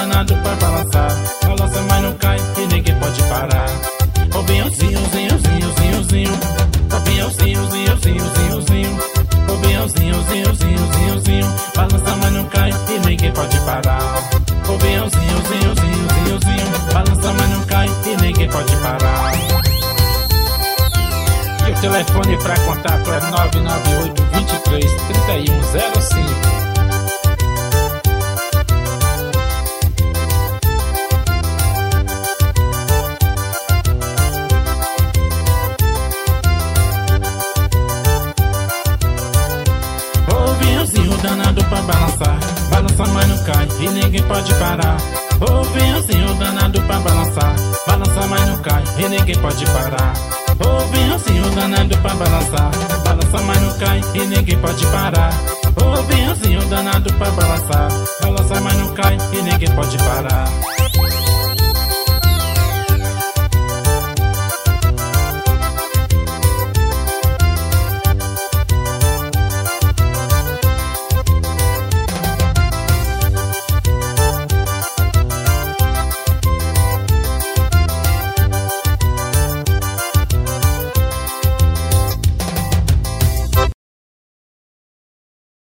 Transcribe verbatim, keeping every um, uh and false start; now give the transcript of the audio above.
danado pra balançar. Balança, mas não cai e ninguém pode parar. Ô Biãozinho, zinho, zinho, zinho, zinho. Ô Biãozinho, zinho, zinho, zinho, zinho. Ô Biãozinho, zinho, zinho, zinho, zinho. Balança, mas não cai e ninguém pode parar. Ô Biãozinho, zinho, zinho, zinho, zinho. Balança, mas não cai e ninguém pode parar. E o telefone pra contato é nove nove oito, dois três, três um zero cinco. Danado pra balançar, balança mas não cai e ninguém pode parar. Ô Biãozinho danado pra balançar, balança mas não cai e ninguém pode parar. Ô Biãozinho danado pra balançar, balança mas não cai e ninguém pode parar. Ô Biãozinho danado pra balançar, balança mas não cai e ninguém pode parar.